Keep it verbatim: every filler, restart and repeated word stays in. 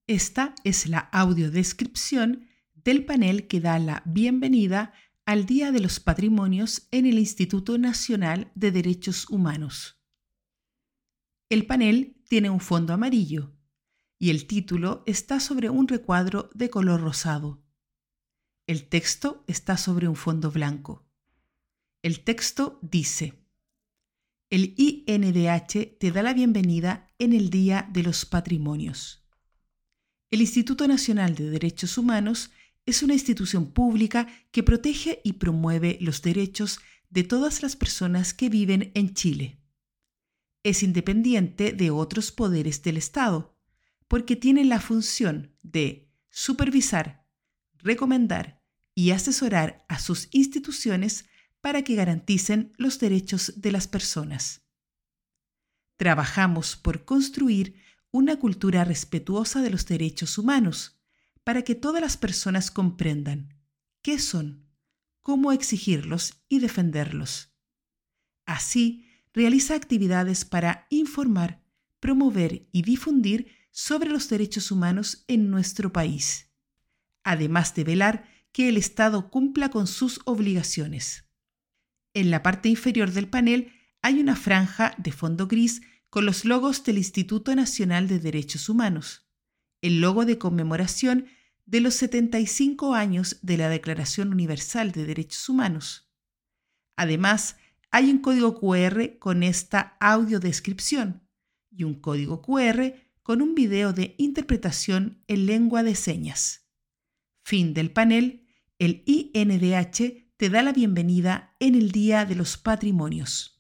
Esta es la audiodescripción del panel que da la bienvenida al Día de los Patrimonios en el Instituto Nacional de Derechos Humanos. El panel tiene un fondo amarillo y el título está sobre un recuadro de color rosado. El texto está sobre un fondo blanco. El texto dice: el I N D H te da la bienvenida en el Día de los Patrimonios. El Instituto Nacional de Derechos Humanos es una institución pública que protege y promueve los derechos de todas las personas que viven en Chile. Es independiente de otros poderes del Estado, porque tiene la función de supervisar, recomendar y asesorar a sus instituciones para que garanticen los derechos de las personas. Trabajamos por construir una cultura respetuosa de los derechos humanos, para que todas las personas comprendan qué son, cómo exigirlos y defenderlos. Así, realiza actividades para informar, promover y difundir sobre los derechos humanos en nuestro país, además de velar que el Estado cumpla con sus obligaciones. En la parte inferior del panel hay una franja de fondo gris con los logos del Instituto Nacional de Derechos Humanos, el logo de conmemoración de los setenta y cinco años de la Declaración Universal de Derechos Humanos. Además, hay un código cu erre con esta audiodescripción y un código cu erre con un video de interpretación en lengua de señas. Fin del panel. El I N D H te da la bienvenida en el Día de los Patrimonios.